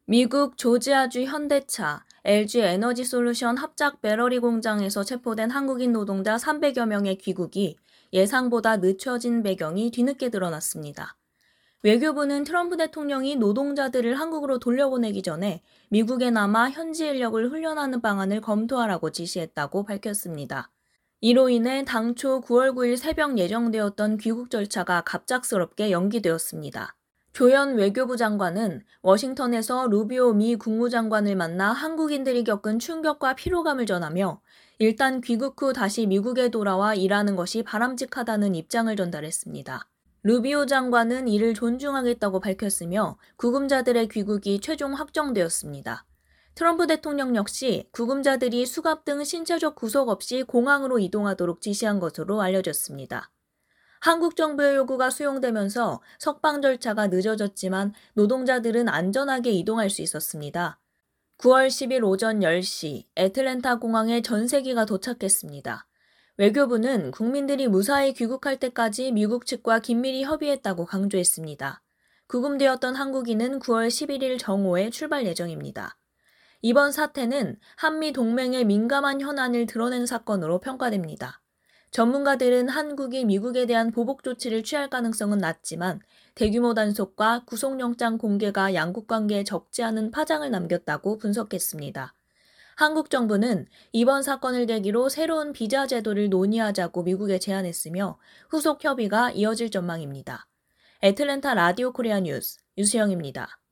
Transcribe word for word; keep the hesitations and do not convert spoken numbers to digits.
미국 조지아주 현대차, 엘지 에너지솔루션 합작 배러리 공장에서 체포된 한국인 노동자 삼백여 명의 귀국이 예상보다 늦춰진 배경이 뒤늦게 드러났습니다. 외교부는 트럼프 대통령이 노동자들을 한국으로 돌려보내기 전에 미국에 남아 현지 인력을 훈련하는 방안을 검토하라고 지시했다고 밝혔습니다. 이로 인해 당초 구월 구일 새벽 예정되었던 귀국 절차가 갑작스럽게 연기되었습니다. 조현 외교부 장관은 워싱턴에서 루비오 미 국무장관을 만나 한국인들이 겪은 충격과 피로감을 전하며 일단 귀국 후 다시 미국에 돌아와 일하는 것이 바람직하다는 입장을 전달했습니다. 루비오 장관은 이를 존중하겠다고 밝혔으며 구금자들의 귀국이 최종 확정되었습니다. 트럼프 대통령 역시 구금자들이 수갑 등 신체적 구속 없이 공항으로 이동하도록 지시한 것으로 알려졌습니다. 한국 정부의 요구가 수용되면서 석방 절차가 늦어졌지만 노동자들은 안전하게 이동할 수 있었습니다. 구월 십일 오전 열 시 애틀랜타 공항에 전세기가 도착했습니다. 외교부는 국민들이 무사히 귀국할 때까지 미국 측과 긴밀히 협의했다고 강조했습니다. 구금되었던 한국인은 구월 십일일 정오에 출발 예정입니다. 이번 사태는 한미 동맹의 민감한 현안을 드러낸 사건으로 평가됩니다. 전문가들은 한국이 미국에 대한 보복 조치를 취할 가능성은 낮지만 대규모 단속과 구속영장 공개가 양국 관계에 적지 않은 파장을 남겼다고 분석했습니다. 한국 정부는 이번 사건을 계기로 새로운 비자 제도를 논의하자고 미국에 제안했으며 후속 협의가 이어질 전망입니다. 애틀랜타 라디오 코리아 뉴스 유수영입니다.